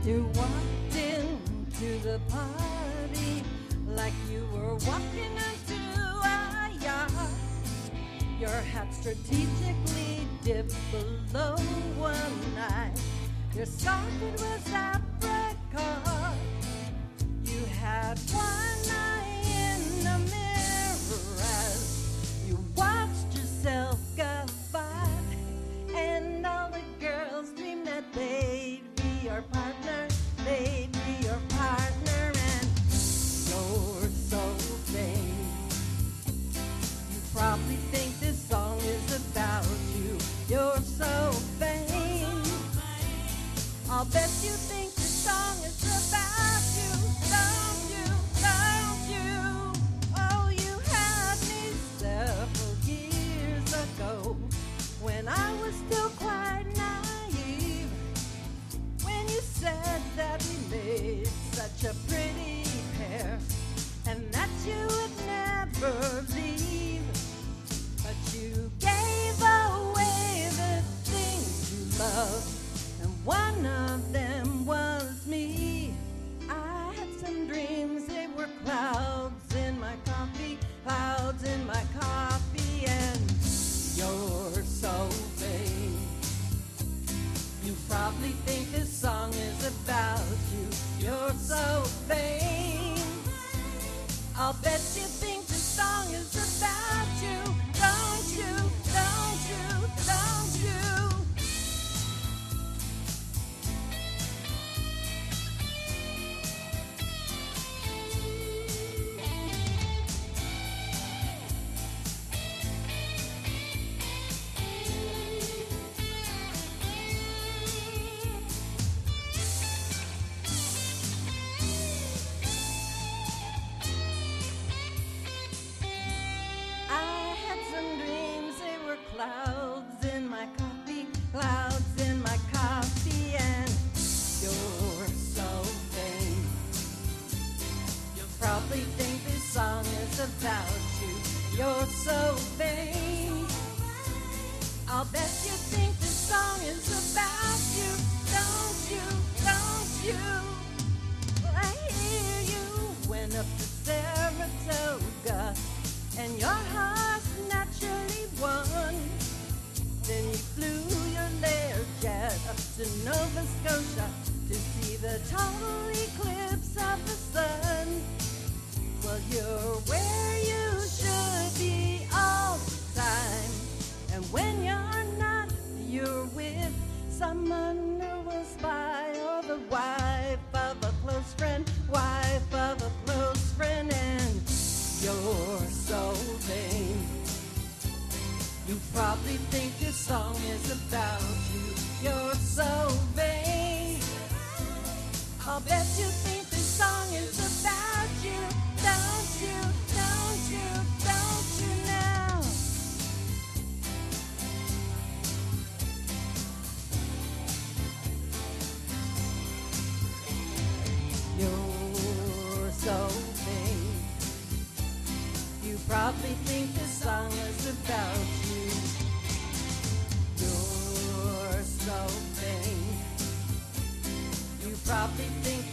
You walked into the party like you were walking into a yacht. Your hat strategically dipped below one eye. Your socket was apricot. You had one eye in the mirror as you watched yourself go by, and all the girls dreamed that they'd be your partner, they'd be your partner, and you're so vain. You probably think this song is about you. You're so vain. I'll bet you think this song is about you. Don't you? Don't you? Oh, you had me several years ago when I was still quite naive. When you said that we made such a pretty pair and that you would never leave, but you gave away the things you loved, and one of them was me. I had some dreams, they were clouds in my coffee, clouds in my coffee, and you're so vain. You probably think this song is about you. You're so vain. I'll bet you think this song is about you. Don't you? Don't you? Don't you? Clouds in my coffee, clouds in my coffee, and you're so vain. You probably think this song is about you. You're so vain. I'll bet you think this song is about you. Don't you? Don't you? Well, I hear you went up to Saratoga and your heart naturally won. Then you flew your Learjet up to Nova Scotia to see the total eclipse of the sun. Well, you're where you should be all the time, and when you're not, you're with someone who will spy, or the wife of a close friend, wife of a close friend, and you're so vain. You probably think this song is about you. You're so vain. I'll bet you think this song is about you. Don't you? Don't you? Don't you now? You're so vain. You probably think this song is about you. You're so vain. You probably think